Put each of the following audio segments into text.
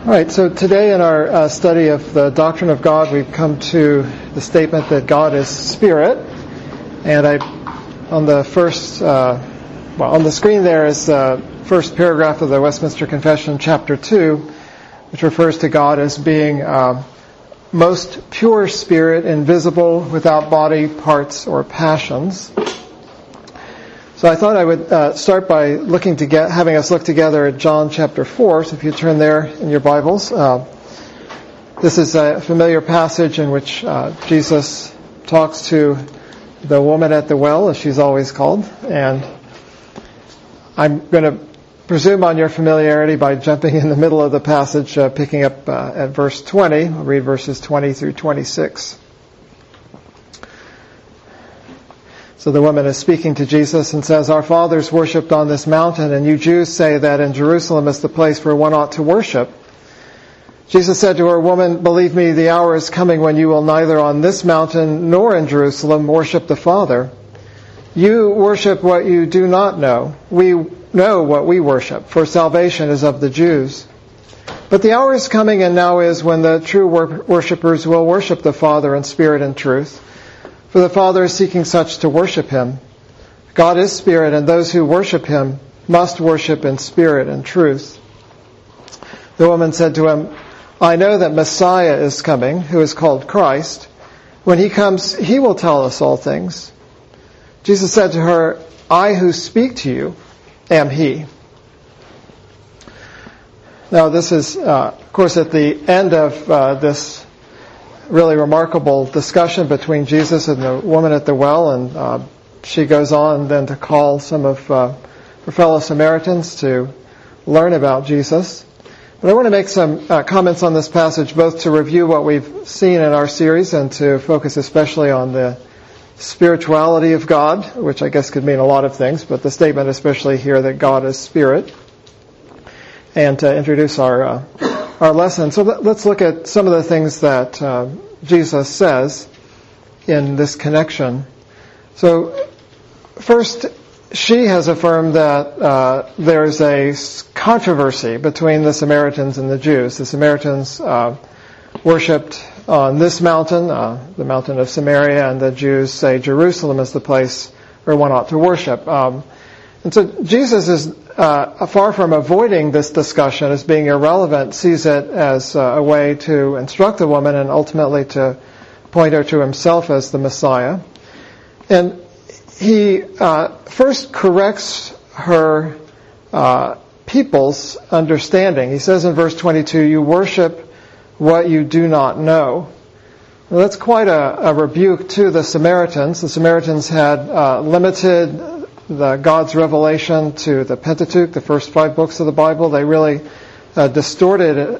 All right, so today in our study of the doctrine of God, we've come to the statement that God is Spirit. And on the screen there is the first paragraph of the Westminster Confession, chapter 2, which refers to God as being most pure spirit, invisible, without body, parts, or passions. So I thought I would start by having us look together at John chapter 4. So if you turn there in your Bibles, this is a familiar passage in which Jesus talks to the woman at the well, as she's always called. And I'm going to presume on your familiarity by jumping in the middle of the passage, picking up at verse 20. I'll read verses 20 through 26. So the woman is speaking to Jesus and says, "Our fathers worshipped on this mountain, and you Jews say that in Jerusalem is the place where one ought to worship." Jesus said to her, "Woman, believe me, the hour is coming when you will neither on this mountain nor in Jerusalem worship the Father. You worship what you do not know. We know what we worship, for salvation is of the Jews. But the hour is coming, and now is, when the true worshippers will worship the Father in spirit and truth. For the Father is seeking such to worship Him. God is Spirit, and those who worship Him must worship in spirit and truth." The woman said to him, "I know that Messiah is coming, who is called Christ. When He comes, He will tell us all things." Jesus said to her, "I who speak to you am He." Now this is, of course, at the end of this really remarkable discussion between Jesus and the woman at the well, and she goes on then to call some of her fellow Samaritans to learn about Jesus. But I want to make some comments on this passage, both to review what we've seen in our series and to focus especially on the spirituality of God, which I guess could mean a lot of things, but the statement especially here that God is Spirit, and to introduce our lesson. So let's look at some of the things that Jesus says in this connection. So first, she has affirmed that there's a controversy between the Samaritans and the Jews. The Samaritans worshipped on this mountain, the mountain of Samaria, and the Jews say Jerusalem is the place where one ought to worship. And so Jesus is far from avoiding this discussion as being irrelevant, sees it as a way to instruct the woman and ultimately to point her to Himself as the Messiah. And He first corrects her people's understanding. He says in verse 22, "You worship what you do not know." Well, that's quite a rebuke to the Samaritans. The Samaritans had limited God's revelation to the Pentateuch, the first 5 books of the Bible. They really distorted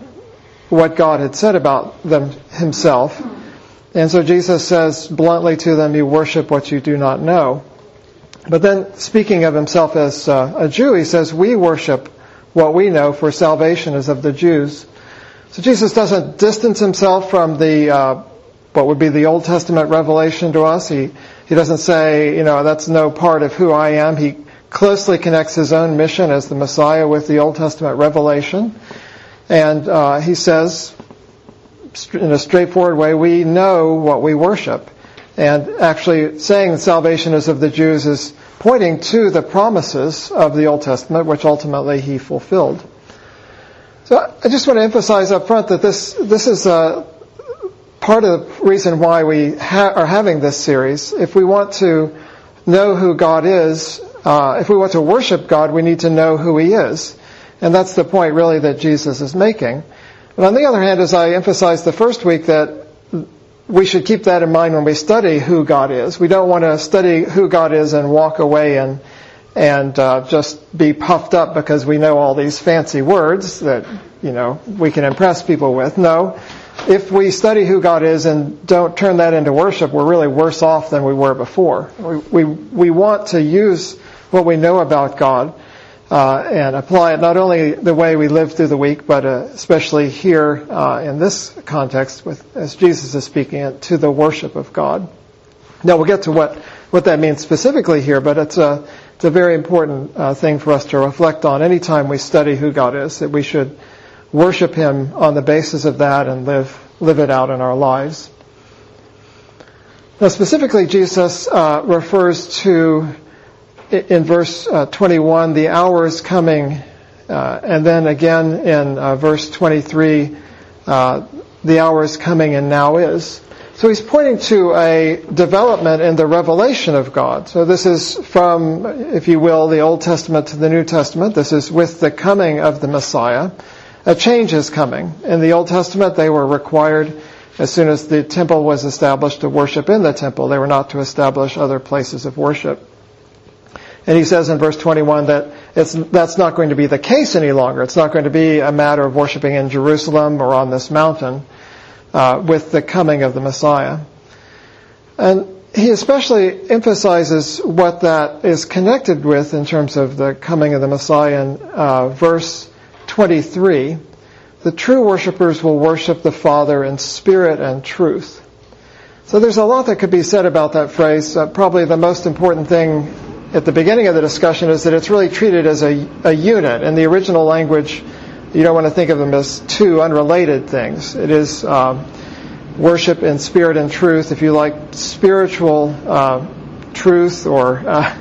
what God had said about them Himself. And so Jesus says bluntly to them, "You worship what you do not know." But then, speaking of Himself as a Jew, He says, "We worship what we know, for salvation is of the Jews." So Jesus doesn't distance Himself from the what would be the Old Testament revelation to us. He doesn't say, that's no part of who I am. He closely connects His own mission as the Messiah with the Old Testament revelation. And He says, in a straightforward way, we know what we worship. And actually saying salvation is of the Jews is pointing to the promises of the Old Testament, which ultimately He fulfilled. So I just want to emphasize up front that this is part of the reason why we are having this series. If we want to know who God is, if we want to worship God, we need to know who He is. And that's the point really that Jesus is making. But on the other hand, as I emphasized the first week, that we should keep that in mind when we study who God is. We don't want to study who God is and walk away and just be puffed up because we know all these fancy words that, we can impress people with. No. If we study who God is and don't turn that into worship, we're really worse off than we were before. We want to use what we know about God and apply it not only the way we live through the week, but especially here in this context, as Jesus is speaking it, to the worship of God. Now we'll get to what that means specifically here, but it's a very important thing for us to reflect on anytime we study who God is, that we should worship Him on the basis of that and live it out in our lives. Now, specifically, Jesus refers to, in verse 21, the hour is coming, and then again in verse 23, the hour is coming and now is. So he's pointing to a development in the revelation of God. So this is from, if you will, the Old Testament to the New Testament. This is with the coming of the Messiah. A change is coming. In the Old Testament, they were required, as soon as the temple was established, to worship in the temple. They were not to establish other places of worship. And he says in verse 21 that that's not going to be the case any longer. It's not going to be a matter of worshiping in Jerusalem or on this mountain with the coming of the Messiah. And he especially emphasizes what that is connected with in terms of the coming of the Messiah in verse 23. The true worshipers will worship the Father in spirit and truth. So there's a lot that could be said about that phrase. Probably the most important thing at the beginning of the discussion is that it's really treated as a unit. In the original language, you don't want to think of them as two unrelated things. It is worship in spirit and truth. If you like spiritual truth or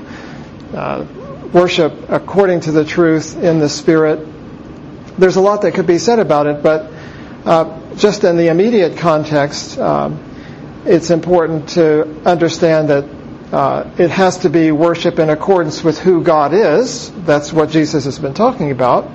worship according to the truth in the Spirit, there's a lot that could be said about it, but just in the immediate context, it's important to understand that it has to be worship in accordance with who God is. That's what Jesus has been talking about.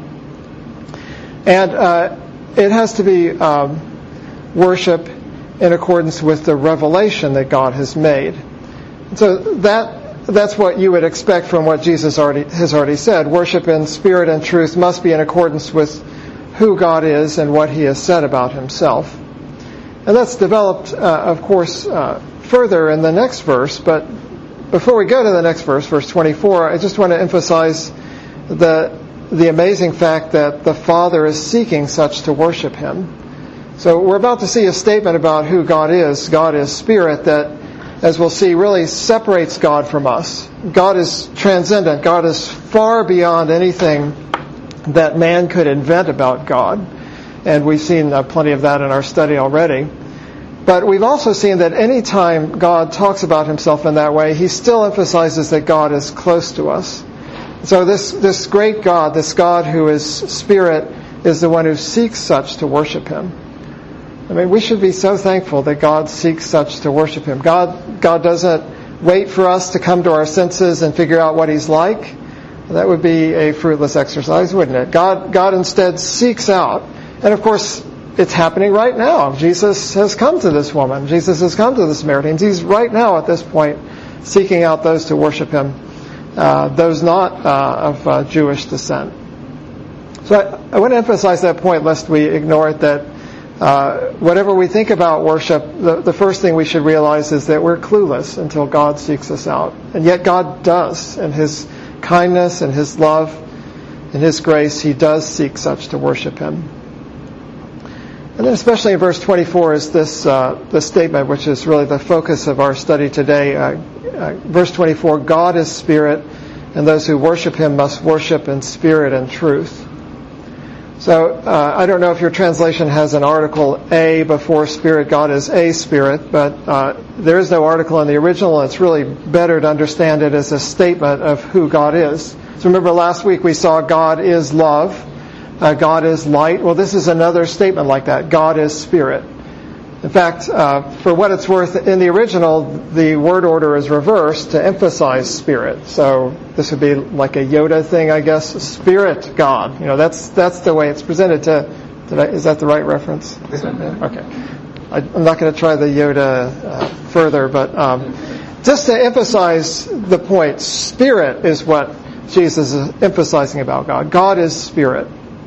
And it has to be worship in accordance with the revelation that God has made. So that's what you would expect from what Jesus has already said. Worship in spirit and truth must be in accordance with who God is and what He has said about Himself. And that's developed, of course, further in the next verse. But before we go to the next verse, verse 24, I just want to emphasize the amazing fact that the Father is seeking such to worship Him. So we're about to see a statement about who God is. God is spirit that, as we'll see, really separates God from us. God is transcendent. God is far beyond anything that man could invent about God. And we've seen plenty of that in our study already. But we've also seen that any time God talks about Himself in that way, He still emphasizes that God is close to us. So this great God, this God who is spirit, is the one who seeks such to worship Him. I mean, we should be so thankful that God seeks such to worship Him. God doesn't wait for us to come to our senses and figure out what He's like. That would be a fruitless exercise, wouldn't it? God instead seeks out. And of course, it's happening right now. Jesus has come to this woman. Jesus has come to the Samaritans. He's right now at this point seeking out those to worship Him, those not of Jewish descent. So I want to emphasize that point lest we ignore it, that whatever we think about worship, the first thing we should realize is that we're clueless until God seeks us out. And yet God does. In His kindness and His love and His grace, He does seek such to worship Him. And then especially in verse 24 is this statement, which is really the focus of our study today. Verse 24, God is spirit, and those who worship Him must worship in spirit and truth. So I don't know if your translation has an article A before spirit. God is a spirit, but there is no article in the original. It's really better to understand it as a statement of who God is. So remember last week we saw God is love. God is light. Well, this is another statement like that. God is spirit. In fact, for what it's worth, in the original, the word order is reversed to emphasize spirit. So this would be like a Yoda thing, I guess. Spirit God. You know, that's the way it's presented is that the right reference? Okay. I'm not going to try the Yoda further, but just to emphasize the point, spirit is what Jesus is emphasizing about God. God is spirit.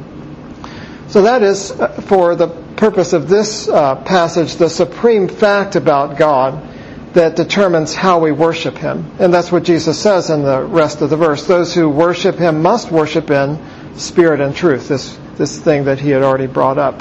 So that is, for the purpose of this passage, the supreme fact about God that determines how we worship Him. And that's what Jesus says in the rest of the verse. Those who worship Him must worship in spirit and truth, this thing that He had already brought up.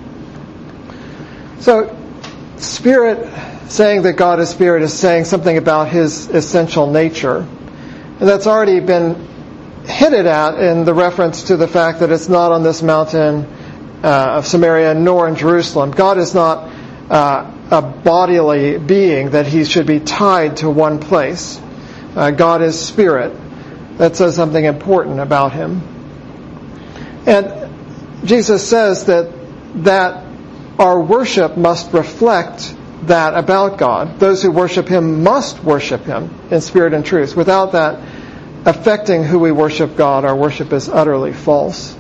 So, spirit, saying that God is spirit, is saying something about His essential nature. And that's already been hinted at in the reference to the fact that it's not on this mountain of Samaria nor in Jerusalem. God is not a bodily being that he should be tied to one place. God is spirit. That says something important about him. And Jesus says that our worship must reflect that about God. Those who worship him must worship him in spirit and truth. Without that affecting who we worship God, our worship is utterly false.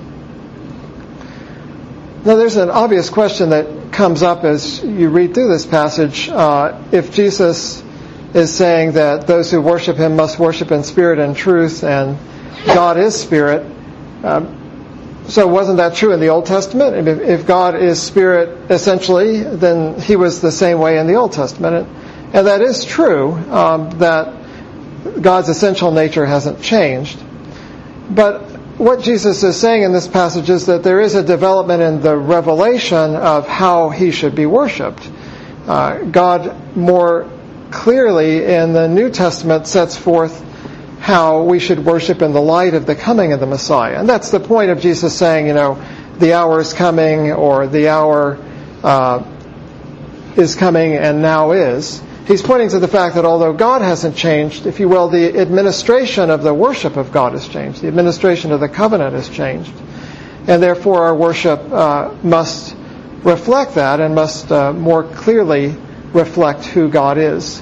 Now there's an obvious question that comes up as you read through this passage. If Jesus is saying that those who worship him must worship in spirit and truth, and God is spirit, so wasn't that true in the Old Testament? If God is spirit essentially, then he was the same way in the Old Testament. And that is true, that God's essential nature hasn't changed. But what Jesus is saying in this passage is that there is a development in the revelation of how he should be worshipped. God more clearly in the New Testament sets forth how we should worship in the light of the coming of the Messiah. And that's the point of Jesus saying, the hour is coming, or the hour is coming and now is. He's pointing to the fact that although God hasn't changed, if you will, the administration of the worship of God has changed. The administration of the covenant has changed. And therefore our worship must reflect that and must more clearly reflect who God is.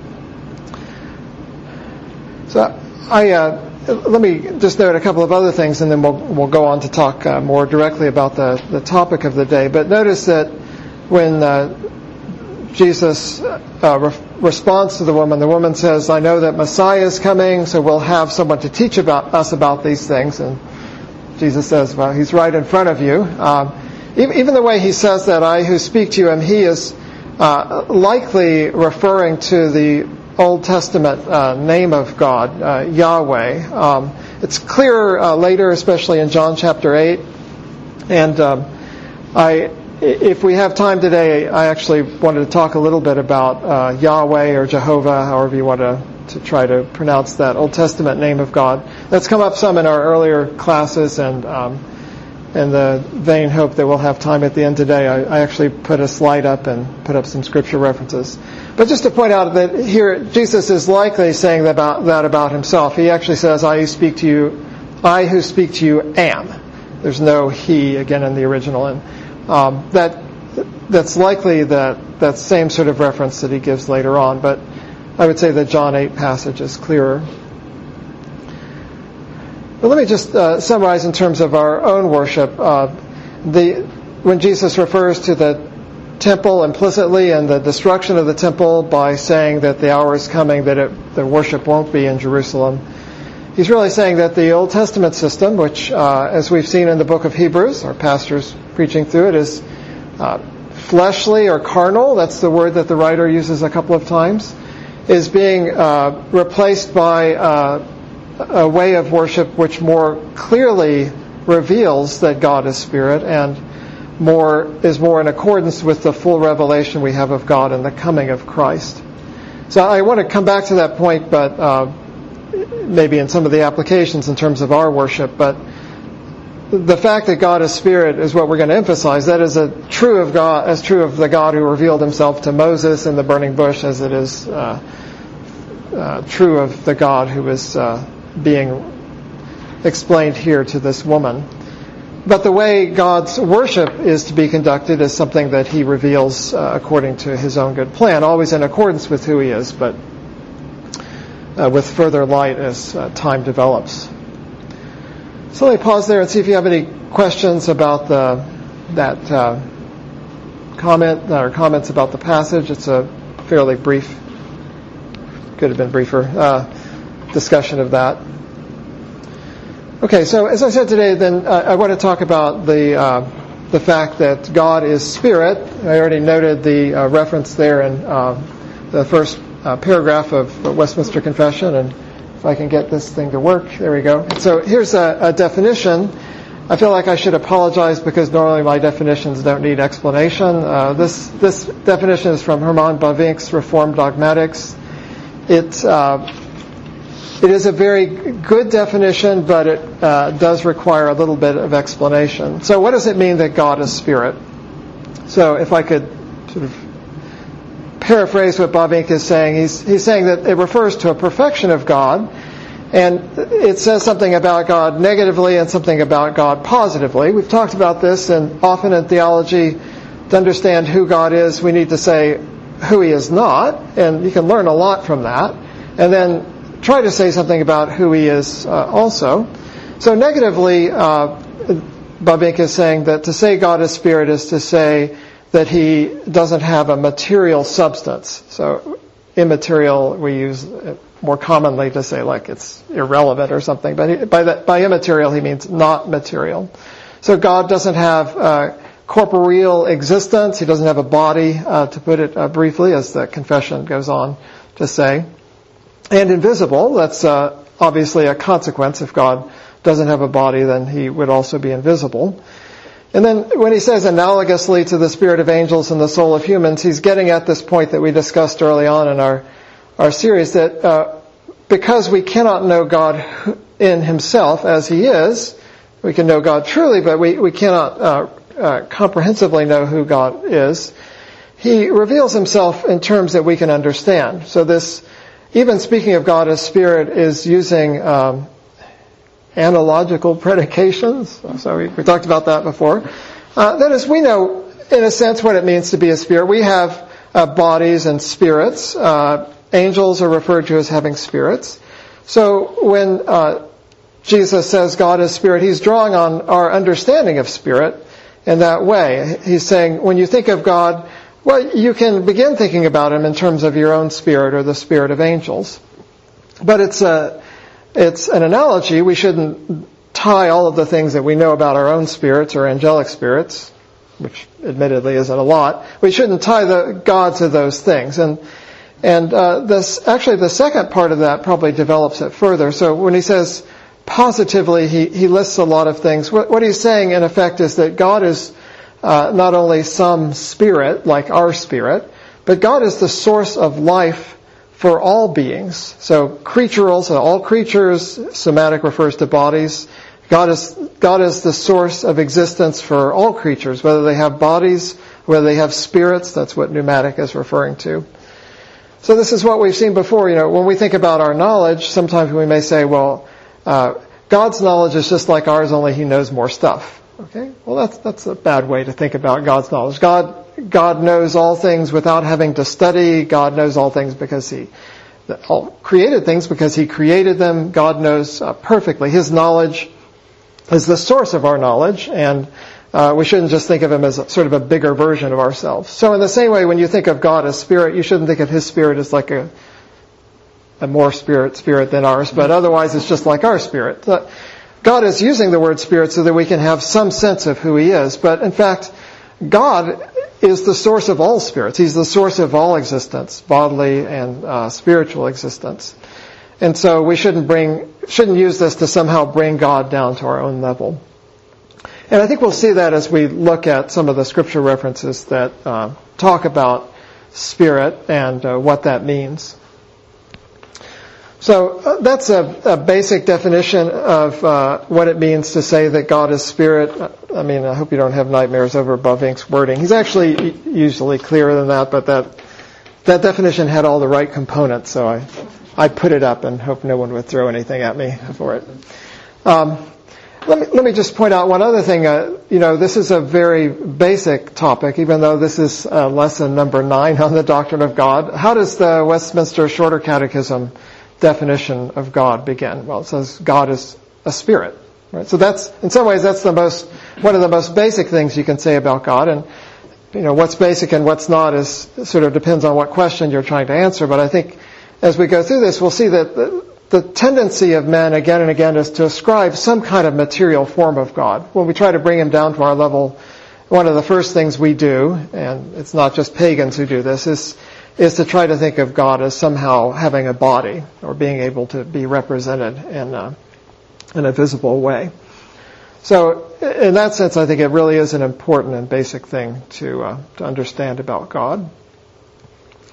So let me just note a couple of other things, and then we'll go on to talk more directly about the topic of the day. But notice that when Jesus responds to the woman says, "I know that Messiah is coming, so we'll have someone to teach us about these things." And Jesus says, "Well, he's right in front of you." Even the way he says that, "I who speak to you," and he is likely referring to the Old Testament name of God, Yahweh. It's clearer later, especially in John chapter 8. And if we have time today, I actually wanted to talk a little bit about Yahweh or Jehovah, however you want to try to pronounce that Old Testament name of God. That's come up some in our earlier classes, and in the vain hope that we'll have time at the end today, I actually put a slide up and put up some scripture references. But just to point out that here, Jesus is likely saying that about himself. He actually says, I who speak to you am. There's no he again in the original. And that's likely that same sort of reference that he gives later on. But I would say the John 8 passage is clearer. But let me just summarize in terms of our own worship. When Jesus refers to the temple implicitly and the destruction of the temple by saying that the hour is coming that the worship won't be in Jerusalem, he's really saying that the Old Testament system, which as we've seen in the book of Hebrews, our pastor's preaching through it, is fleshly or carnal. That's the word that the writer uses a couple of times, is being replaced by a way of worship which more clearly reveals that God is spirit and is more in accordance with the full revelation we have of God and the coming of Christ. So I want to come back to that point, but maybe in some of the applications in terms of our worship. But the fact that God is spirit is what we're going to emphasize. That is true of the God who revealed himself to Moses in the burning bush, as it is true of the God who is being explained here to this woman. But the way God's worship is to be conducted is something that he reveals according to his own good plan, always in accordance with who he is, but with further light as time develops. So let me pause there and see if you have any questions about that comment or comments about the passage. It's a fairly brief, could have been briefer, discussion of that. Okay, so as I said today, then I want to talk about the fact that God is spirit. I already noted the reference there in the first paragraph of Westminster Confession, and if I can get this thing to work, there we go. So here's a definition. I feel like I should apologize because normally my definitions don't need explanation. This definition is from Herman Bavinck's Reformed Dogmatics. It It is a very good definition, but it does require a little bit of explanation. So what does it mean that God is spirit? So if I could sort of paraphrase what Bavinck is saying, he's saying that it refers to a perfection of God, and it says something about God negatively and something about God positively. We've talked about this, and often in theology, to understand who God is, we need to say who He is not, and you can learn a lot from that, and then try to say something about who He is also. So negatively, Bavinck is saying that to say God is spirit is to say that He doesn't have a material substance. So immaterial we use more commonly to say like it's irrelevant or something, but by immaterial he means not material. So God doesn't have corporeal existence. He doesn't have a body, to put it briefly, as the confession goes on to say. And invisible, that's obviously a consequence. If God doesn't have a body, then He would also be invisible. And then when he says analogously to the spirit of angels and the soul of humans, he's getting at this point that we discussed early on in our series, that because we cannot know God in Himself as He is, we can know God truly, but we cannot comprehensively know who God is. He reveals Himself in terms that we can understand. So this, even speaking of God as spirit, is using analogical predications. So we talked about that before. That is, we know in a sense what it means to be a spirit. We have bodies and spirits. Angels are referred to as having spirits. So when Jesus says God is spirit, He's drawing on our understanding of spirit in that way. He's saying when you think of God, well, you can begin thinking about Him in terms of your own spirit or the spirit of angels. But it's an analogy. We shouldn't tie all of the things that we know about our own spirits or angelic spirits, which admittedly isn't a lot. We shouldn't tie the God to those things. And the second part of that probably develops it further. So when he says positively, he lists a lot of things. What he's saying in effect is that God is not only some spirit like our spirit, but God is the source of life for all beings. So creatural, so all creatures, somatic refers to bodies. God is the source of existence for all creatures, whether they have bodies, whether they have spirits. That's what pneumatic is referring to. So this is what we've seen before. When we think about our knowledge, sometimes we may say, well, God's knowledge is just like ours, only He knows more stuff. Okay? Well, that's a bad way to think about God's knowledge. God knows all things without having to study. God knows all things because all created things because He created them. God knows perfectly. His knowledge is the source of our knowledge, and we shouldn't just think of Him as sort of a bigger version of ourselves. So in the same way, when you think of God as spirit, you shouldn't think of His spirit as like a more spirit than ours, but otherwise it's just like our spirit. God is using the word spirit so that we can have some sense of who He is, but in fact, God is the source of all spirits. He's the source of all existence, bodily and spiritual existence. And so we shouldn't use this to somehow bring God down to our own level. And I think we'll see that as we look at some of the scripture references that talk about spirit and what that means. So that's a basic definition of what it means to say that God is spirit. I mean, I hope you don't have nightmares over Bavinck's wording. He's actually usually clearer than that, but that definition had all the right components, so I put it up and hope no one would throw anything at me for it. Let me just point out one other thing. This is a very basic topic, even though this is lesson number 9 on the doctrine of God. How does the Westminster Shorter Catechism definition of God begin? Well, it says God is a spirit. Right? So that's, in some ways, that's one of the most basic things you can say about God. And what's basic and what's not is sort of depends on what question you're trying to answer. But I think as we go through this, we'll see that the tendency of men again and again is to ascribe some kind of material form of God. When we try to bring Him down to our level, one of the first things we do, and it's not just pagans who do this, is to try to think of God as somehow having a body or being able to be represented in a visible way. So in that sense, I think it really is an important and basic thing to understand about God.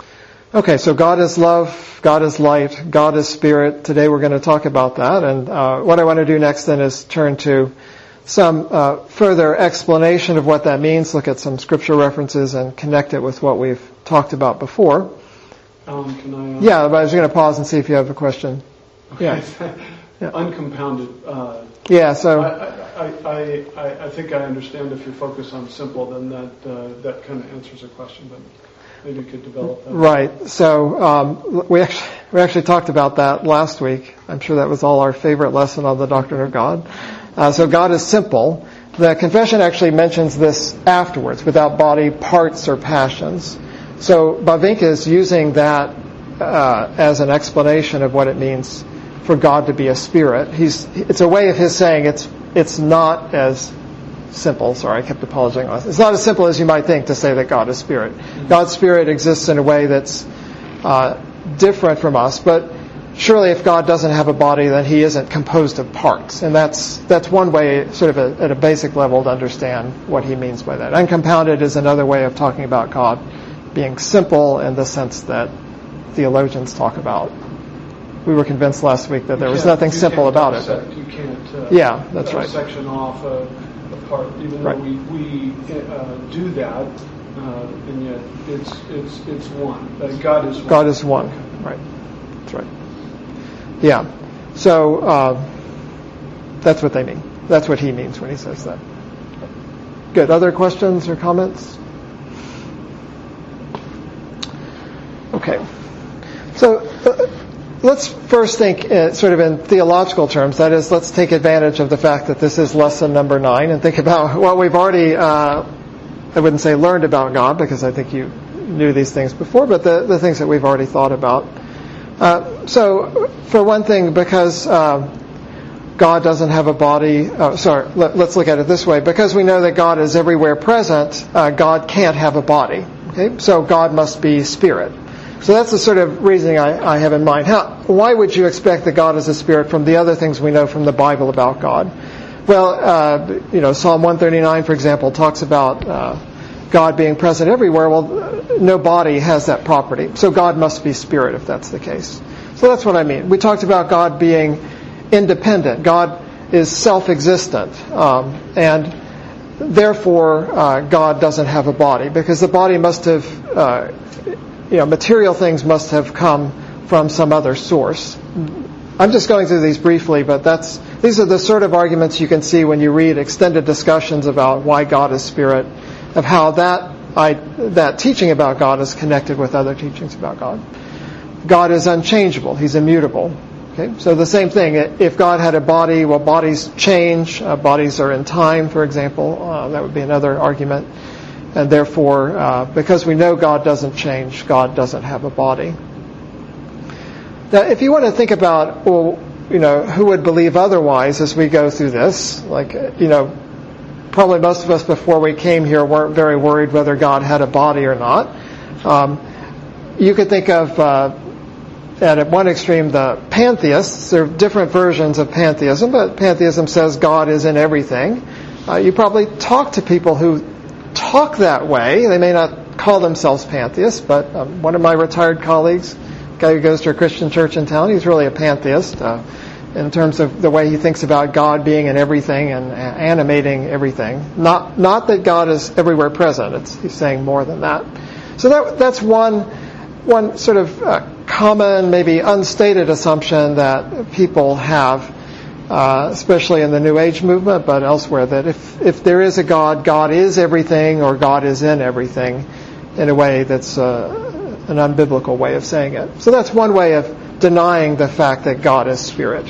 Okay, so God is love, God is light, God is spirit. Today we're going to talk about that. And what I want to do next then is turn to some further explanation of what that means, look at some scripture references and connect it with what we've talked about before. Can I? Yeah, but I was going to pause and see if you have a question. Okay. Yeah. Uncompounded. Yeah, so I think I understand if you focus on simple, then that kind of answers the question, but maybe you could develop that. Right. So we actually talked about that last week. I'm sure that was all our favorite lesson on the doctrine of God. So God is simple. The confession actually mentions this afterwards, without body, parts, or passions. So Bavinck is using that as an explanation of what it means for God to be a spirit. It's a way of his saying it's not as simple. Sorry, I kept apologizing. It's not as simple as you might think to say that God is spirit. God's spirit exists in a way that's different from us, but surely if God doesn't have a body, then he isn't composed of parts. And that's one way, sort of at a basic level, to understand what he means by that. Uncompounded is another way of talking about God being simple in the sense that theologians talk about. We were convinced last week that there was nothing simple about it. You can't yeah, that's right. section off a part, even though we do that, and yet it's one. God is one. God is one. Right. That's right. Yeah. So that's what they mean. That's what he means when he says that. Good. Other questions or comments? Okay. So let's first think sort of in theological terms. That is, let's take advantage of the fact that this is lesson number 9 and think about what we've already, I wouldn't say learned about God, because I think you knew these things before, but the things that we've already thought about. So, for one thing, because God doesn't have a body, let's look at it this way. Because we know that God is everywhere present, God can't have a body. Okay? So God must be spirit. So that's the sort of reasoning I have in mind. Why would you expect that God is a spirit from the other things we know from the Bible about God? Well, Psalm 139, for example, talks about God being present everywhere. Well, no body has that property. So God must be spirit if that's the case. So that's what I mean. We talked about God being independent. God is self-existent. And therefore, God doesn't have a body, because the body must have, material things must have come from some other source. I'm just going through these briefly, but these are the sort of arguments you can see when you read extended discussions about why God is spirit, of how that teaching about God is connected with other teachings about God. God is unchangeable. He's immutable. Okay? So the same thing. If God had a body, well, bodies change. Bodies are in time, for example. That would be another argument. And therefore, because we know God doesn't change, God doesn't have a body. Now, if you want to think about, who would believe otherwise as we go through this, probably most of us before we came here weren't very worried whether God had a body or not. You could think of, at one extreme, the pantheists. There are different versions of pantheism, but pantheism says God is in everything. You probably talk to people who talk that way. They may not call themselves pantheists, but one of my retired colleagues, a guy who goes to a Christian church in town, he's really a pantheist in terms of the way he thinks about God being in everything and animating everything. Not that God is everywhere present. He's saying more than that. So that's one sort of common, maybe unstated assumption that people have, especially in the New Age movement, but elsewhere, that if there is a God, God is everything, or God is in everything, in a way that's an unbiblical way of saying it. So that's one way of denying the fact that God is spirit.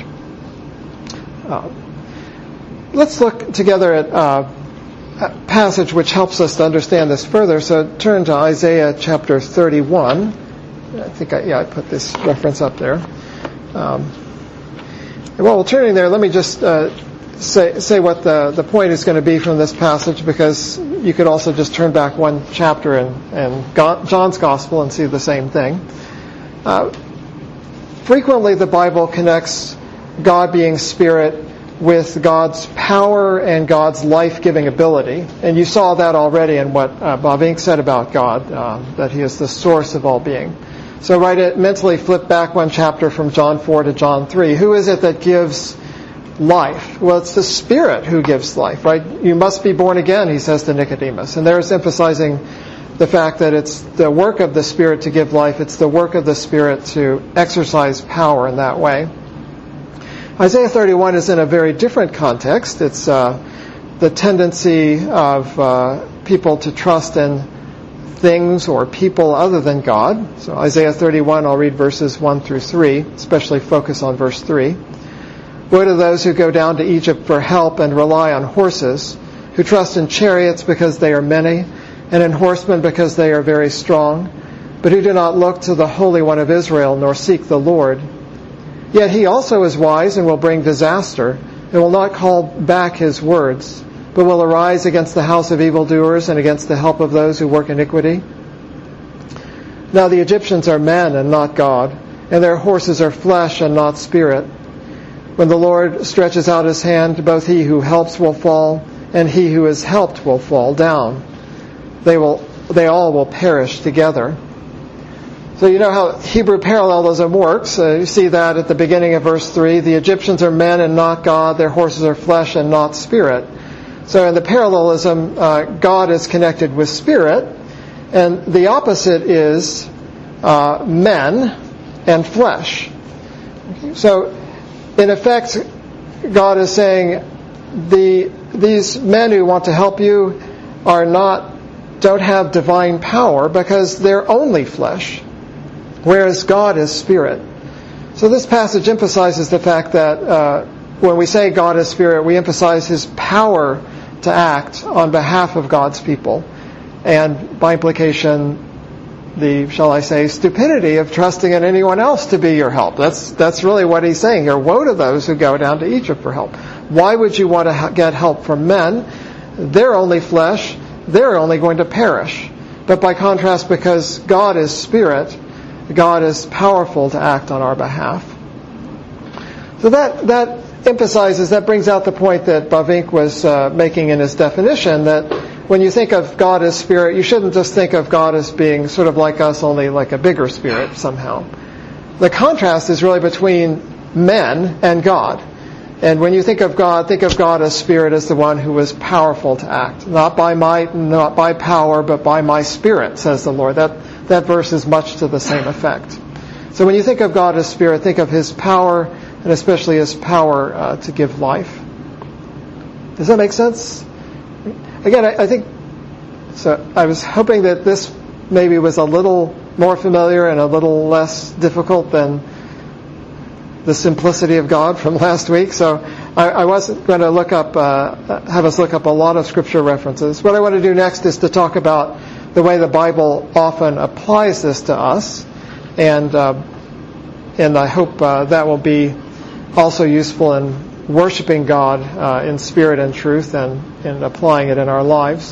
Let's look together at a passage which helps us to understand this further. So turn to Isaiah chapter 31. I think I put this reference up there. While turning there, let me just say what the point is going to be from this passage, because you could also just turn back one chapter in John's Gospel and see the same thing. Frequently, the Bible connects God being spirit with God's power and God's life-giving ability. And you saw that already in what Bavinck said about God, that he is the source of all being. So mentally flip back one chapter from John 4 to John 3. Who is it that gives life? Well, it's the Spirit who gives life, right? You must be born again, he says to Nicodemus. And there's emphasizing the fact that it's the work of the Spirit to give life. It's the work of the Spirit to exercise power in that way. Isaiah 31 is in a very different context. It's the tendency of people to trust in things or people other than God. So Isaiah 31, I'll read verses 1 through 3, especially focus on verse 3. Woe to those who go down to Egypt for help and rely on horses, who trust in chariots because they are many, and in horsemen because they are very strong, but who do not look to the Holy One of Israel, nor seek the Lord. Yet he also is wise and will bring disaster, and will not call back his words, but will arise against the house of evildoers and against the help of those who work iniquity. Now the Egyptians are men and not God, and their horses are flesh and not spirit. When the Lord stretches out his hand, both he who helps will fall, and he who is helped will fall down. They all will perish together. So you know how Hebrew parallelism works. You see that at the beginning of verse 3. The Egyptians are men and not God. Their horses are flesh and not spirit. So in the parallelism, God is connected with spirit, and the opposite is men and flesh. So in effect, God is saying these men who want to help you don't have divine power because they're only flesh, whereas God is spirit. So this passage emphasizes the fact that when we say God is spirit, we emphasize his power to act on behalf of God's people, and by implication the, shall I say, stupidity of trusting in anyone else to be your help. That's really what he's saying here. Woe to those who go down to Egypt for help. Why would you want to get help from men? They're only flesh. They're only going to perish. But by contrast, because God is spirit, God is powerful to act on our behalf. So that emphasizes, that brings out the point that Bavinck was making in his definition, that when you think of God as spirit, you shouldn't just think of God as being sort of like us, only like a bigger spirit somehow. The contrast is really between men and God. And when you think of God as spirit as the one who is powerful to act. Not by might, not by power, but by my spirit, says the Lord. That verse is much to the same effect. So when you think of God as spirit, think of his power, and especially his power to give life. Does that make sense? Again, I think, so I was hoping that this maybe was a little more familiar and a little less difficult than the simplicity of God from last week. So I wasn't going to have us look up a lot of scripture references. What I want to do next is to talk about the way the Bible often applies this to us, and I hope that will be also useful in worshiping God in spirit and truth, and in applying it in our lives.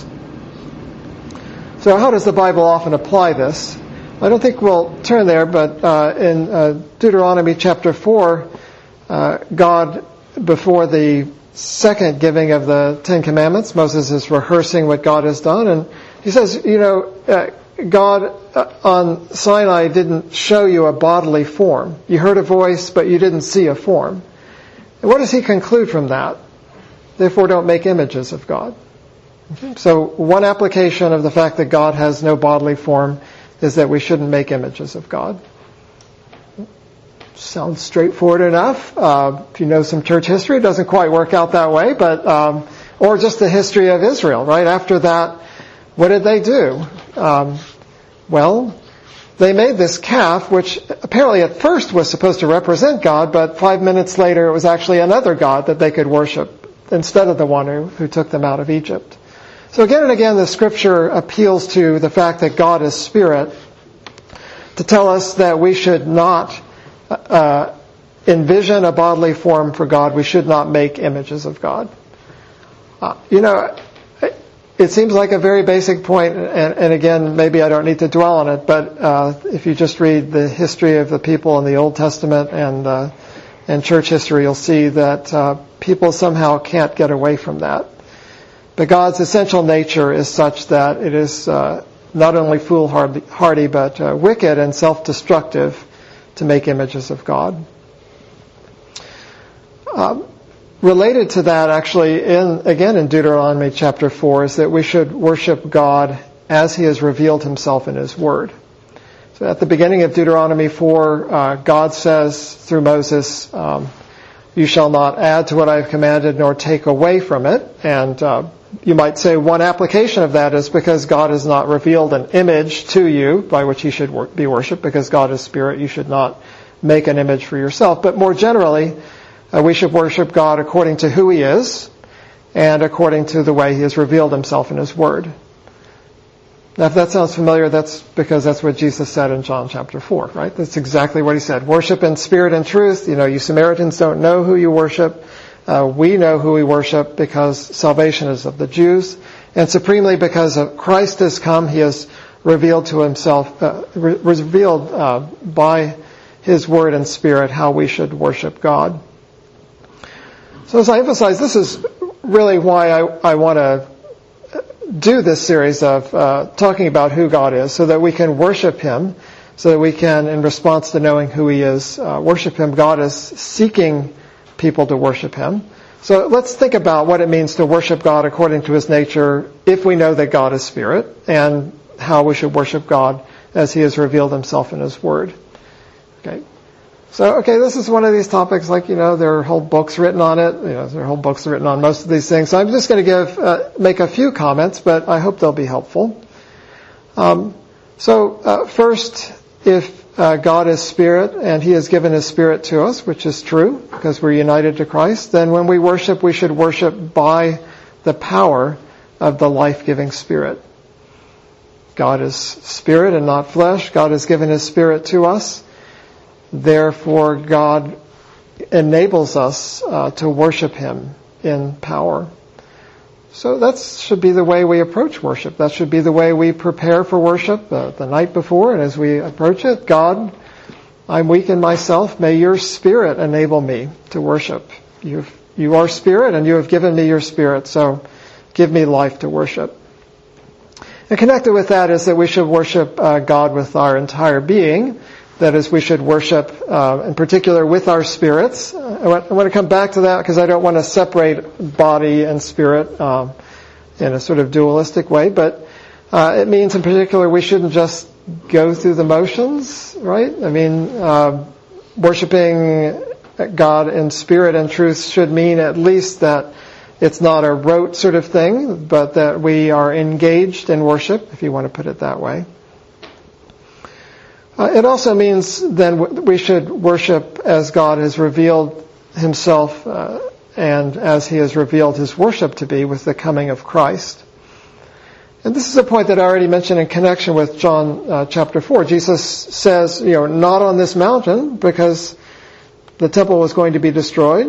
So how does the Bible often apply this? I don't think we'll turn there, but in Deuteronomy chapter 4, God, before the second giving of the Ten Commandments, Moses is rehearsing what God has done, and he says, God on Sinai didn't show you a bodily form. You heard a voice, but you didn't see a form. And what does he conclude from that? Therefore, don't make images of God. So one application of the fact that God has no bodily form is that we shouldn't make images of God. Sounds straightforward enough. If you know some church history, it doesn't quite work out that way, but or just the history of Israel, right? After that, what did they do? They made this calf, which apparently at first was supposed to represent God, but 5 minutes later it was actually another god that they could worship instead of the one who took them out of Egypt. So again and again the scripture appeals to the fact that God is spirit to tell us that we should not envision a bodily form for God. We should not make images of God. It seems like a very basic point, and again, maybe I don't need to dwell on it, but if you just read the history of the people in the Old Testament and church history, you'll see that people somehow can't get away from that. But God's essential nature is such that it is not only foolhardy, but wicked and self-destructive to make images of God. Related to that, actually, again in Deuteronomy chapter 4, is that we should worship God as He has revealed Himself in His Word. So at the beginning of Deuteronomy 4, God says through Moses, you shall not add to what I have commanded nor take away from it. And you might say one application of that is because God has not revealed an image to you by which He should be worshipped. Because God is Spirit, you should not make an image for yourself. But more generally, we should worship God according to who He is and according to the way He has revealed Himself in His Word. Now, if that sounds familiar, that's because that's what Jesus said in John chapter 4, right? That's exactly what He said. Worship in spirit and truth. You Samaritans don't know who you worship. We know who we worship because salvation is of the Jews. And supremely because Christ has come, He has revealed to Himself, revealed by His Word and Spirit how we should worship God. So as I emphasize, this is really why I want to do this series of talking about who God is, so that we can worship Him, so that we can, in response to knowing who He is, worship Him. God is seeking people to worship Him. So let's think about what it means to worship God according to His nature if we know that God is Spirit, and how we should worship God as He has revealed Himself in His Word. Okay. So, this is one of these topics, there are whole books written on it. There are whole books written on most of these things. So I'm just going to make a few comments, but I hope they'll be helpful. First, if God is Spirit and He has given His Spirit to us, which is true because we're united to Christ, then when we worship, we should worship by the power of the life-giving Spirit. God is Spirit and not flesh. God has given His Spirit to us. Therefore, God enables us to worship Him in power. So that should be the way we approach worship. That should be the way we prepare for worship the night before. And as we approach it, God, I'm weak in myself. May Your Spirit enable me to worship. You are Spirit and You have given me Your Spirit. So give me life to worship. And connected with that is that we should worship God with our entire being. That is, we should worship, in particular, with our spirits. I want to come back to that because I don't want to separate body and spirit in a sort of dualistic way. But it means, in particular, we shouldn't just go through the motions, right? Worshiping God in spirit and truth should mean at least that it's not a rote sort of thing, but that we are engaged in worship, if you want to put it that way. It also means then we should worship as God has revealed Himself and as He has revealed His worship to be with the coming of Christ. And this is a point that I already mentioned in connection with John chapter 4. Jesus says, not on this mountain because the temple was going to be destroyed.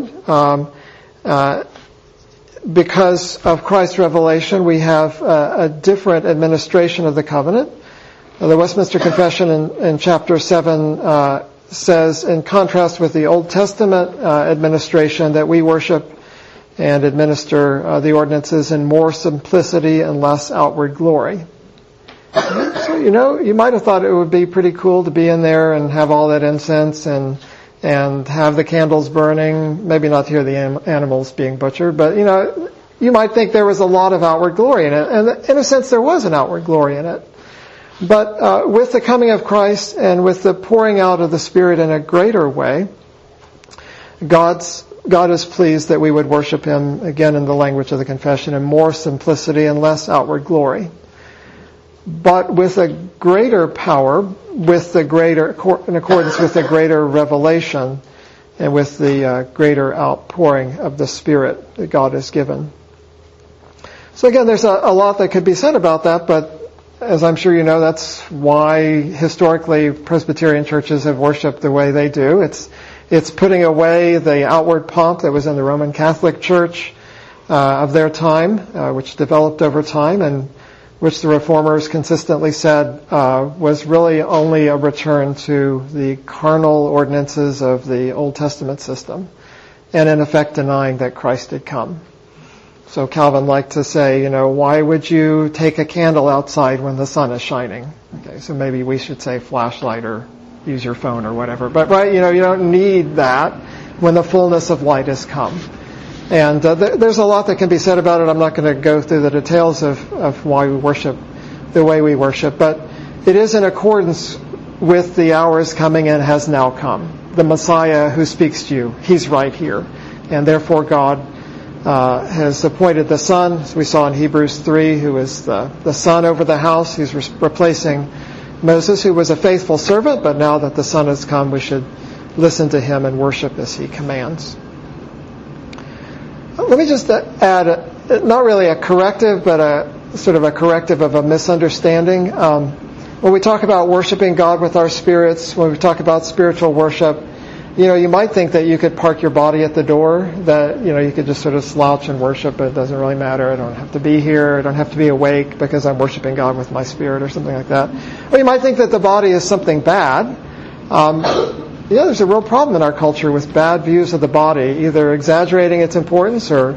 Because of Christ's revelation, we have a different administration of the covenant. The Westminster Confession in chapter 7 says, in contrast with the Old Testament administration, that we worship and administer the ordinances in more simplicity and less outward glory. So, you might have thought it would be pretty cool to be in there and have all that incense and have the candles burning, maybe not to hear the animals being butchered, but, you might think there was a lot of outward glory in it. And in a sense, there was an outward glory in it. But with the coming of Christ and with the pouring out of the Spirit in a greater way, God is pleased that we would worship Him, again in the language of the confession, in more simplicity and less outward glory. But with a greater power, in accordance with the greater revelation and with the greater outpouring of the Spirit that God has given. So again, there's a lot that could be said about that, but as I'm sure you know, that's why historically Presbyterian churches have worshipped the way they do. It's putting away the outward pomp that was in the Roman Catholic Church of their time, which developed over time, and which the Reformers consistently said was really only a return to the carnal ordinances of the Old Testament system, and in effect denying that Christ had come. So Calvin liked to say, why would you take a candle outside when the sun is shining? Okay, so maybe we should say flashlight or use your phone or whatever. But right, you don't need that when the fullness of light has come. And there's a lot that can be said about it. I'm not going to go through the details of why we worship the way we worship, but it is in accordance with the hour is coming and has now come. The Messiah who speaks to you, he's right here. And therefore God has appointed the Son, as we saw in Hebrews 3, who is the Son over the house. He's replacing Moses, who was a faithful servant, but now that the Son has come, we should listen to him and worship as he commands. Let me just add, not really a corrective, but a sort of a corrective of a misunderstanding. When we talk about worshiping God with our spirits, when we talk about spiritual worship, you might think that you could park your body at the door, that, you could just sort of slouch and worship, but it doesn't really matter. I don't have to be here. I don't have to be awake because I'm worshiping God with my spirit or something like that. Or you might think that the body is something bad. There's a real problem in our culture with bad views of the body, either exaggerating its importance or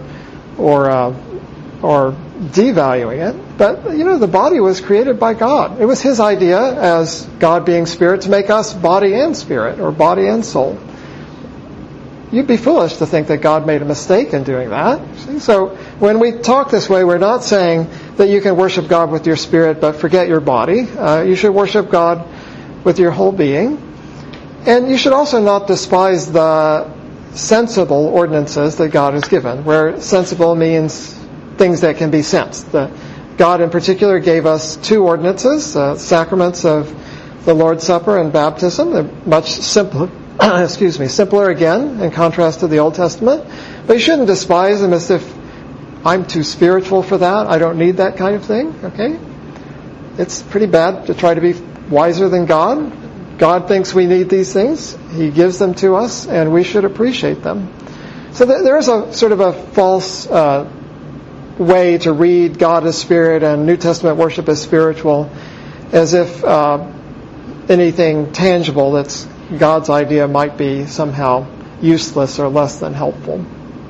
devaluing it. But, the body was created by God. It was his idea, as God being spirit, to make us body and spirit, or body and soul. You'd be foolish to think that God made a mistake in doing that. See? So when we talk this way, we're not saying that you can worship God with your spirit but forget your body. You should worship God with your whole being. And you should also not despise the sensible ordinances that God has given, where sensible means things that can be sensed. God in particular gave us two ordinances, sacraments of the Lord's Supper and baptism. They're much simpler, simpler again in contrast to the Old Testament. But you shouldn't despise them as if I'm too spiritual for that. I don't need that kind of thing. Okay? It's pretty bad to try to be wiser than God. God thinks we need these things. He gives them to us, and we should appreciate them. So there is a sort of a false way to read God as spirit and New Testament worship as spiritual, as if anything tangible that's God's idea might be somehow useless or less than helpful.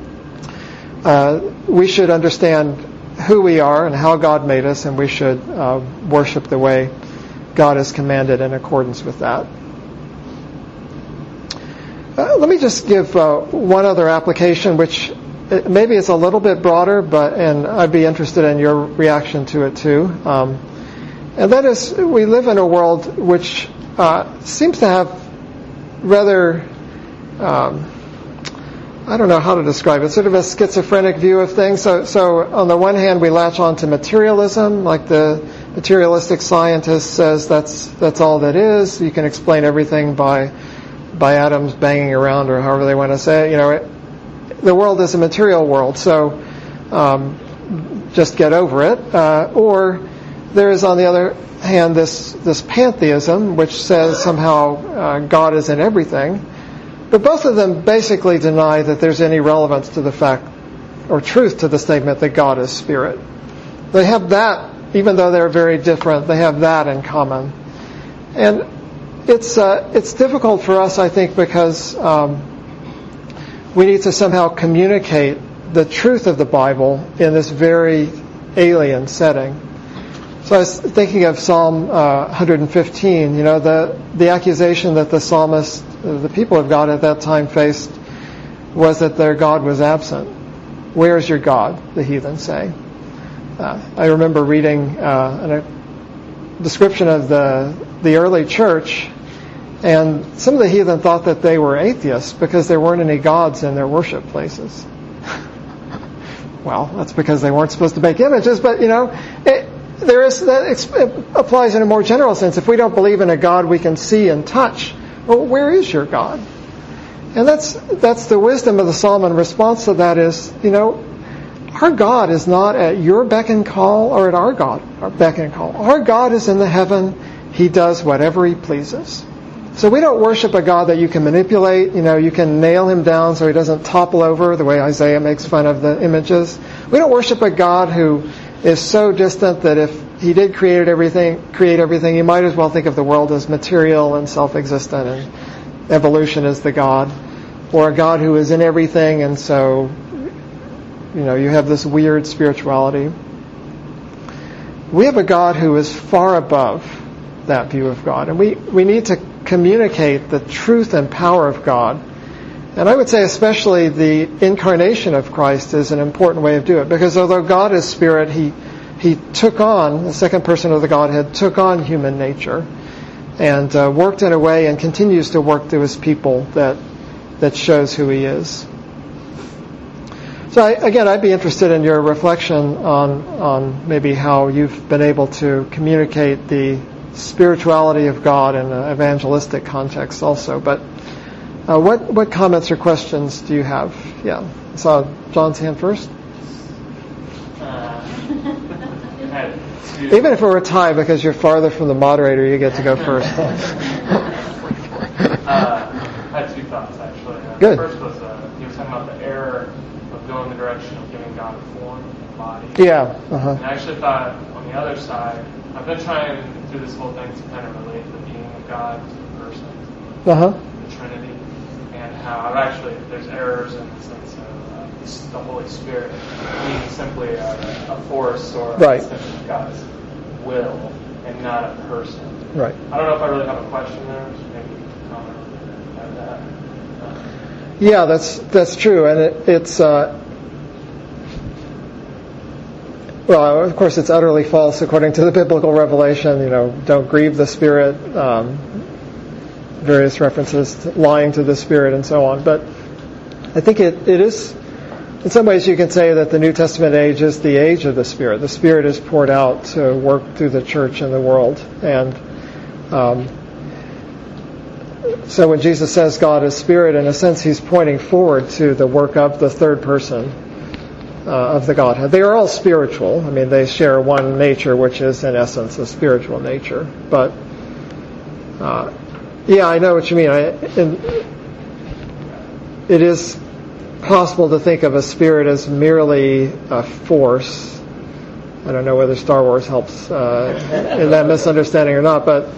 We should understand who we are and how God made us, and we should worship the way God has commanded in accordance with that. Let me just give one other application, which maybe it's a little bit broader, and I'd be interested in your reaction to it too. And that is, we live in a world which seems to have rather, I don't know how to describe it, sort of a schizophrenic view of things. So on the one hand, we latch on to materialism, like the materialistic scientist says that's all that is. You can explain everything by atoms banging around, or however they want to say it. The world is a material world, so just get over it. Or there is, on the other hand, this pantheism, which says somehow God is in everything. But both of them basically deny that there's any relevance to the fact or truth to the statement that God is spirit. They have that, even though they're very different, they have that in common. And it's difficult for us, I think, because we need to somehow communicate the truth of the Bible in this very alien setting. So I was thinking of Psalm 115, the accusation that the psalmist, the people of God at that time faced, was that their God was absent. Where is your God? The heathen say. I remember reading a description of the early church, and some of the heathen thought that they were atheists because there weren't any gods in their worship places. Well, that's because they weren't supposed to make images, but it applies in a more general sense. If we don't believe in a God we can see and touch, well, where is your God? And that's the wisdom of the psalm in response to that is, our God is not at your beck and call or at our beck and call. Our God is in the heaven. He does whatever He pleases. So we don't worship a God that you can manipulate. You can nail Him down so He doesn't topple over, the way Isaiah makes fun of the images. We don't worship a God who is so distant that if He did create everything, you might as well think of the world as material and self-existent, and evolution is the God. Or a God who is in everything, and so you have this weird spirituality. We have a God who is far above that view of God. And we need to communicate the truth and power of God. And I would say especially the incarnation of Christ is an important way of doing it. Because although God is spirit, He took on, the second person of the Godhead, took on human nature and worked in a way and continues to work through His people that shows who He is. So I'd be interested in your reflection on maybe how you've been able to communicate the spirituality of God in an evangelistic context also. But what comments or questions do you have? Yeah. I saw John's hand first. Even if it were a tie, because you're farther from the moderator, you get to go first. I had two thoughts, actually. Good. The first was he was talking about the error of going the direction of giving God a form and body. Yeah. Uh-huh. And I actually thought, on the other side, I've been trying through this whole thing to kind of relate the being of God to the person, the Trinity, and how there's errors in the sense of the Holy Spirit being simply a force or an extension of God's will and not a person. Right. I don't know if I really have a question there, so maybe comment on that. Yeah, that's true, and it's well, of course, it's utterly false according to the biblical revelation. Don't grieve the Spirit. Various references to lying to the Spirit and so on. But I think it is, in some ways, you can say that the New Testament age is the age of the Spirit. The Spirit is poured out to work through the church and the world, and so when Jesus says God is Spirit, in a sense, He's pointing forward to the work of the third person of the Godhead. They are all spiritual. I mean, they share one nature, which is, in essence, a spiritual nature. But, I know what you mean. It is possible to think of a spirit as merely a force. I don't know whether Star Wars helps in that misunderstanding or not, but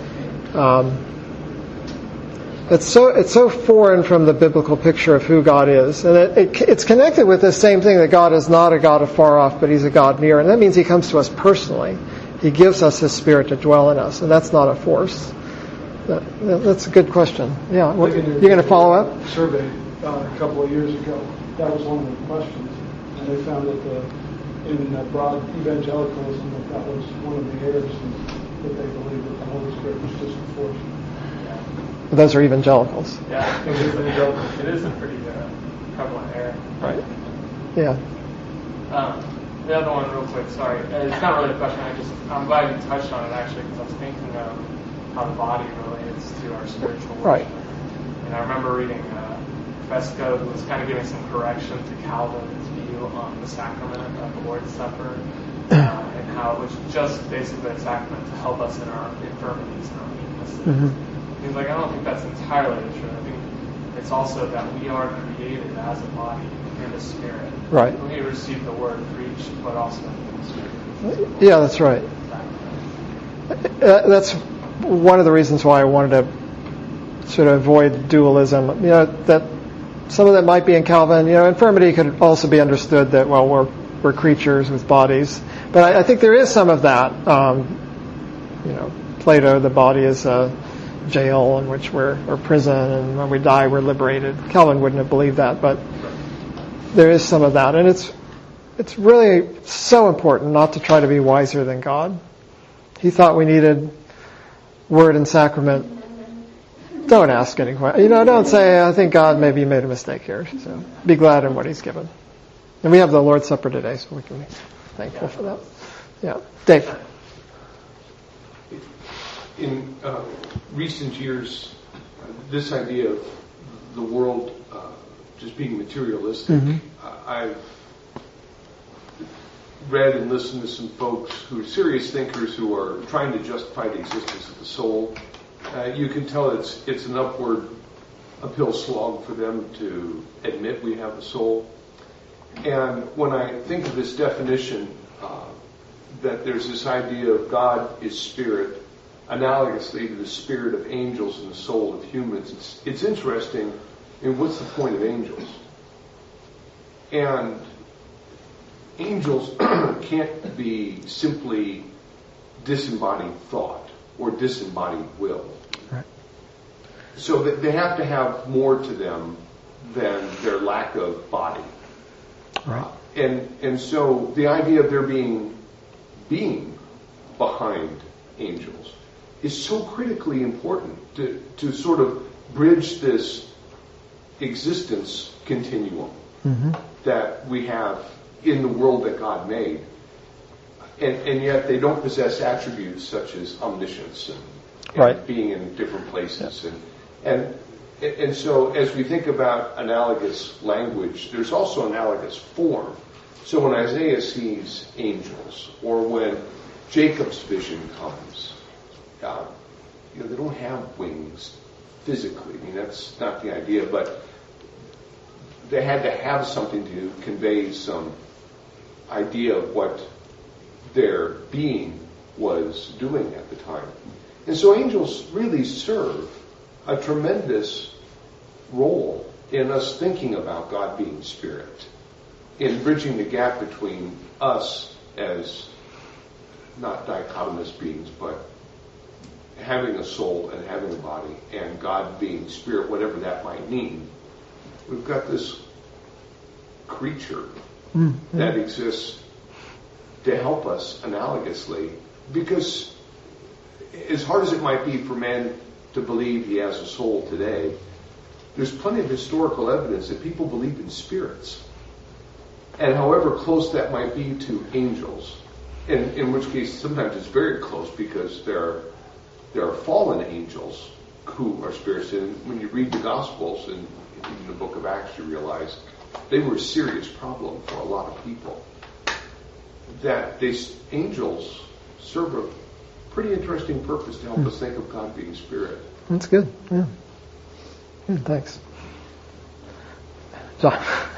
it's so foreign from the biblical picture of who God is. And it's connected with the same thing, that God is not a God afar off, but He's a God near. And that means He comes to us personally. He gives us His Spirit to dwell in us, and that's not a force. That's a good question. Yeah, you're going to follow up? Survey a couple of years ago. That was one of the questions, and they found that in broad evangelicalism that was one of the errors, that they believed that the Holy Spirit was just a force. Those are evangelicals. Yeah, it is a pretty prevalent error. Right. Yeah. The other one, real quick, sorry. It's not really a question. I'm glad you touched on it, actually, because I was thinking of how the body relates to our spiritual worship. Right. And I remember reading Fesco, who was kind of giving some correction to Calvin's view on the sacrament of the Lord's Supper, and how it was just basically a sacrament to help us in our infirmities and our weaknesses. Mm-hmm. He's like, I don't think that's entirely true. I think it's also that we are created as a body in the Spirit. Right. We receive the Word preached, but also in the Spirit. Yeah, that's right. That's one of the reasons why I wanted to sort of avoid dualism. That some of that might be in Calvin. Infirmity could also be understood that, well, we're creatures with bodies. But I think there is some of that. Plato, the body is a jail in which or prison, and when we die, we're liberated. Calvin wouldn't have believed that, but there is some of that. And it's really so important not to try to be wiser than God. He thought we needed word and sacrament. Don't ask any questions. Don't say, I think God maybe made a mistake here. So be glad in what He's given. And we have the Lord's Supper today, so we can be thankful for that. Yeah. Dave. In recent years, this idea of the world just being materialistic, I've read and listened to some folks who are serious thinkers who are trying to justify the existence of the soul. You can tell it's an uphill slog for them to admit we have a soul. And when I think of this definition, that there's this idea of God is spirit, analogously to the spirit of angels and the soul of humans, it's interesting. What's the point of angels? And angels can't be simply disembodied thought or disembodied will. Right. So that they have to have more to them than their lack of body. Right. And so the idea of there being behind angels is so critically important to sort of bridge this existence continuum that we have in the world that God made. And yet they don't possess attributes such as omniscience and being in different places. And so as we think about analogous language, there's also analogous form. So when Isaiah sees angels, or when Jacob's vision comes, they don't have wings physically. I mean, that's not the idea, but they had to have something to convey some idea of what their being was doing at the time. And so angels really serve a tremendous role in us thinking about God being spirit, in bridging the gap between us as not dichotomous beings, but having a soul and having a body, and God being spirit, whatever that might mean. We've got this creature that exists to help us analogously, because as hard as it might be for man to believe he has a soul today, there's plenty of historical evidence that people believe in spirits. And however close that might be to angels, and in which case sometimes it's very close because there are fallen angels who are spirits. And when you read the Gospels and in the book of Acts, you realize they were a serious problem for a lot of people. That these angels serve a pretty interesting purpose to help us think of God being spirit. That's good. Yeah. Thanks. John.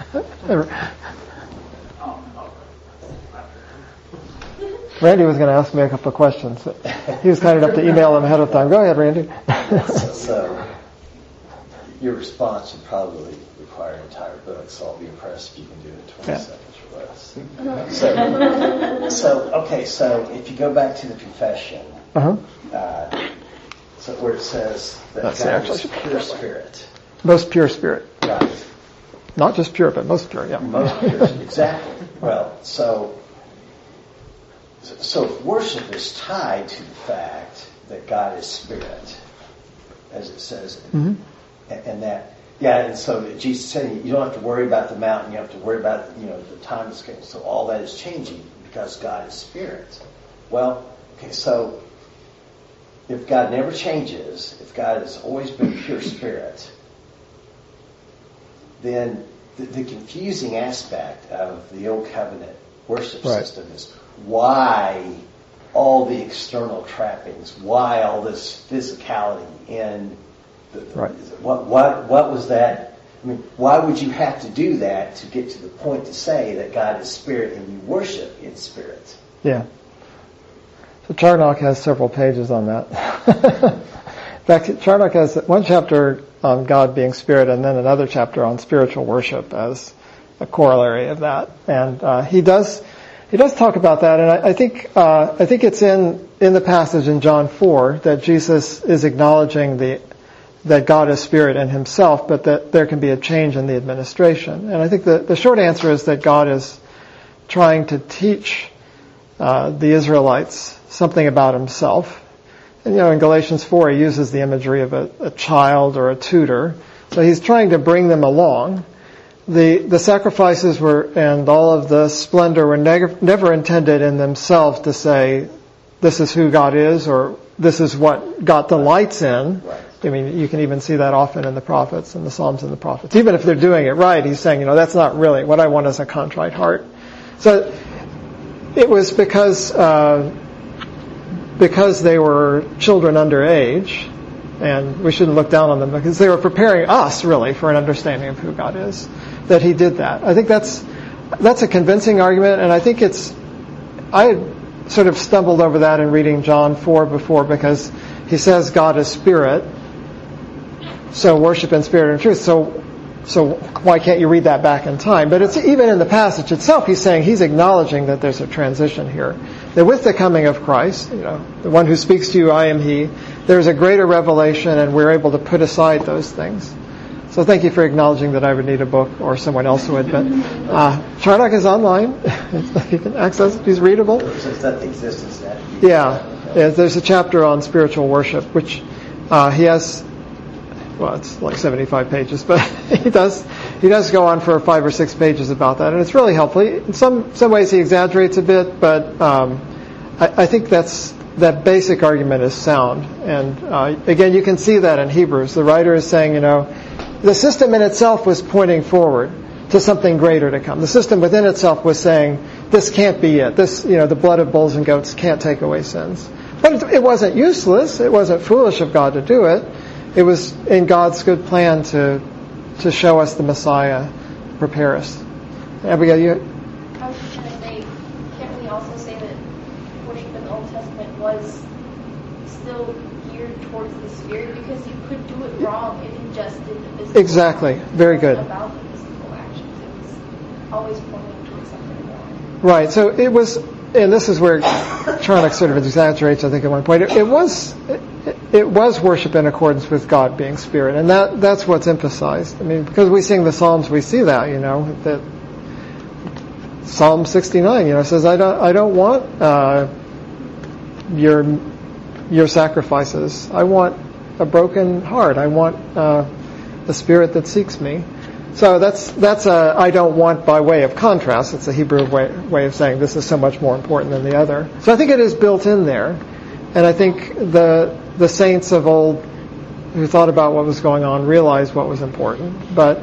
Randy was going to ask me a couple of questions. He was kind enough to email them ahead of time. Go ahead, Randy. So your response would probably require an entire book, so I'll be impressed if you can do it in 20 seconds or less. So if you go back to the confession, so where it says that God is pure spirit. Most pure spirit. Right. Not just pure, but most pure, yeah. Most pure, exactly. Well, so worship is tied to the fact that God is spirit, as it says, and that, and so Jesus said you don't have to worry about the mountain, you have to worry about the time scale. So all that is changing because God is spirit. Well, okay, so if God never changes, if God has always been pure spirit, then the confusing aspect of the Old Covenant worship system is why all the external trappings, why all this physicality, and what was that? I mean, why would you have to do that to get to the point to say that God is spirit and you worship in spirit? Yeah. So Charnock has several pages on that. In fact, Charnock has one chapter on God being spirit and then another chapter on spiritual worship as a corollary of that. And he does talk about that, and I think it's in the passage in John 4 that Jesus is acknowledging that God is spirit in himself, but that there can be a change in the administration. And I think the short answer is that God is trying to teach the Israelites something about himself. And in Galatians 4 he uses the imagery of a child or a tutor. So he's trying to bring them along. The sacrifices and all of the splendor were never intended in themselves to say, this is who God is, or this is what God delights in. Right. I mean, you can even see that often in the prophets and the Psalms and the prophets. Even if they're doing it right, he's saying, that's not really what I want, is a contrite heart. So it was because they were children under age, and we shouldn't look down on them because they were preparing us really for an understanding of who God is, that he did that. I think that's a convincing argument, and I think I had sort of stumbled over that in reading John 4 before, because he says God is spirit, so worship in spirit and truth. So So why can't you read that back in time? But it's even in the passage itself, he's acknowledging that there's a transition here. That with the coming of Christ, the one who speaks to you, I am he, there's a greater revelation and we're able to put aside those things. So thank you for acknowledging that I would need a book, or someone else would. But Charnock is online. You can access it. He's readable. So it's not the existence that. Yeah. There's a chapter on spiritual worship, which he has. Well, it's like 75 pages, but he does go on for 5 or 6 pages about that, and it's really helpful. In some ways he exaggerates a bit, but I think that basic argument is sound. And again, you can see that in Hebrews. The writer is saying, the system in itself was pointing forward to something greater to come. The system within itself was saying, this can't be it. This, the blood of bulls and goats can't take away sins. But it wasn't useless. It wasn't foolish of God to do it. It was in God's good plan to show us the Messiah, prepare us. Abigail, you? I was just going to say, can't we also say that worship in the Old Testament was still geared towards the Spirit? Because you could do it wrong if you just did the physical. Exactly. Very good. It wasn't about the physical actions. It was always pointing towards something more. Right. So it was, and this is where Charnock sort of exaggerates, I think, at one point. It was worship in accordance with God being Spirit, and that's what's emphasized. I mean, because we sing the Psalms, we see that, that Psalm 69, says, I don't want your sacrifices. I want a broken heart. I want the spirit that seeks me. So that's a I don't want by way of contrast. It's a Hebrew way of saying this is so much more important than the other. So I think it is built in there, and I think the saints of old who thought about what was going on realized what was important. But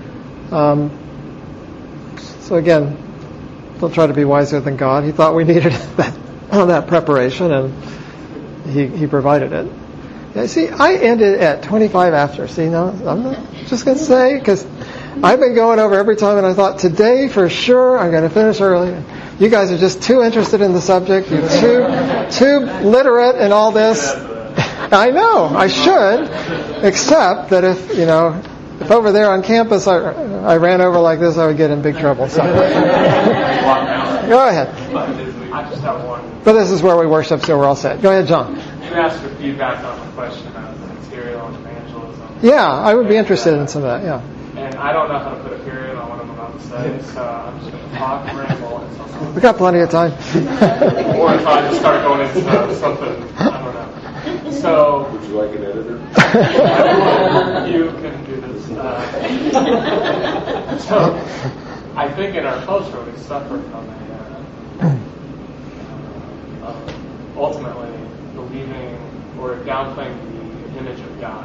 so again, don't try to be wiser than God. He thought we needed that preparation, and he provided it. Yeah, see, I ended at 25 after. See, no, I'm not just going to say, because I've been going over every time, and I thought, today, for sure, I'm going to finish early. You guys are just too interested in the subject. You're too literate in all this. I know, I should, except that if over there on campus I ran over like this, I would get in big trouble. So. Go ahead. I just have one. But this is where we worship, so we're all set. Go ahead, John. You asked for feedback on the question of the material and evangelism. Yeah, I would be interested in some of that, yeah. And I don't know how to put a period on what I'm about to say, so I'm just going to talk, ramble, and something. We got plenty of time. Or if I just start going into something, I don't know. So, would you like an editor? You can do this. So, I think in our culture we suffer from ultimately believing or downplaying the image of God.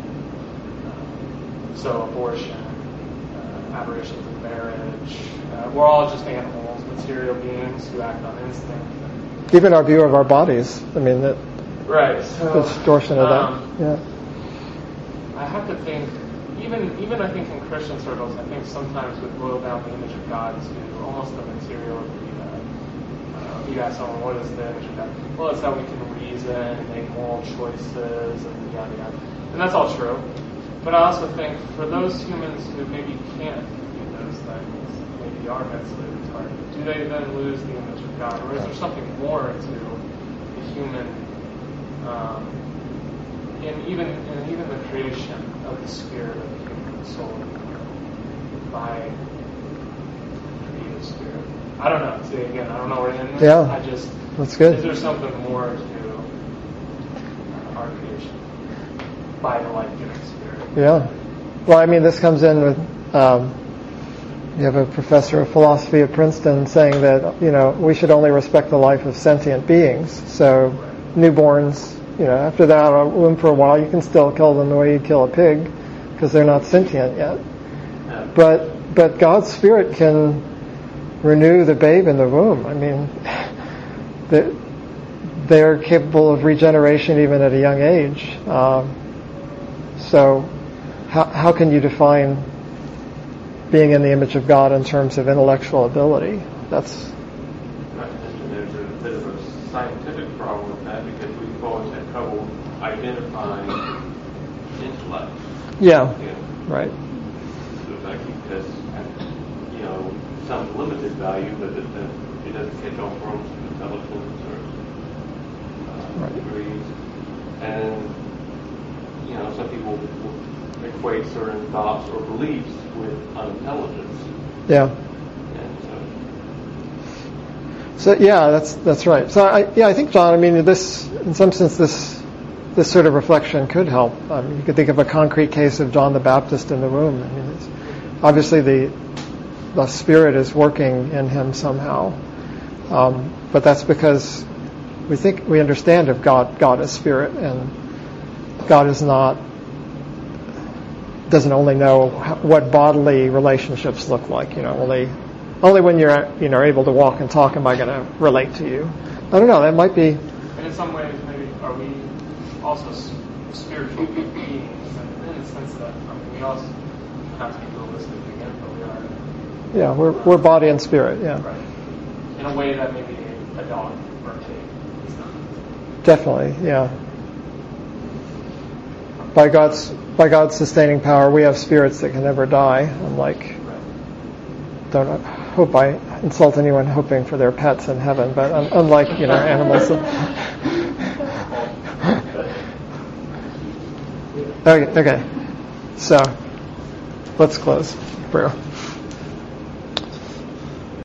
So abortion, aberrations of marriage, we're all just animals, material beings who act on instinct. Even our view of our bodies, I mean, right. So, the distortion of that. Yeah. I have to think, even I think in Christian circles, I think sometimes we boil down the image of God to almost the material of the you ask someone, what is the image of God? Well, it's that we can reason and make moral choices and yada yada. And that's all true. But I also think for those humans who maybe can't do those things, maybe are mentally retarded, do they then lose the image of God? Or is there something more to the human, in even the creation of the spirit of the human soul by the creative spirit? I don't know. See, again, I don't know where to end this. Yeah, that's good. Is there something more to our creation by the life-giving spirit? Yeah. Well, I mean, this comes in with, you have a professor of philosophy at Princeton saying that, we should only respect the life of sentient beings. So newborns, after they're out of the womb for a while, you can still kill them the way you'd kill a pig because they're not sentient yet. But God's Spirit can renew the babe in the womb. I mean, they're capable of regeneration even at a young age. So how can you define being in the image of God in terms of intellectual ability? That's right. And there's a bit of a scientific problem with that because we've always had trouble identifying intellect. Yeah. Right. has, some limited value, but it doesn't catch all forms of intelligence or degrees. And, some people equate certain thoughts or beliefs with unintelligence. Yeah. And So yeah, that's right. So I think, John, I mean, this, in some sense, this sort of reflection could help. You could think of a concrete case of John the Baptist in the womb. I mean, obviously the Spirit is working in him somehow, but that's because we understand of God is Spirit, and God doesn't only know what bodily relationships look like. Only when you're able to walk and talk am I going to relate to you. I don't know. That might be. And in some ways, maybe are we also spiritual beings, in the sense that we also have to be realistic again, but we are. Yeah, we're body and spirit. Yeah. Right. In a way that maybe a dog or a pig is not. Definitely. Yeah. By God's sustaining power, we have spirits that can never die. Unlike, don't hope I insult anyone hoping for their pets in heaven, but unlike animals. Okay. So let's close prayer.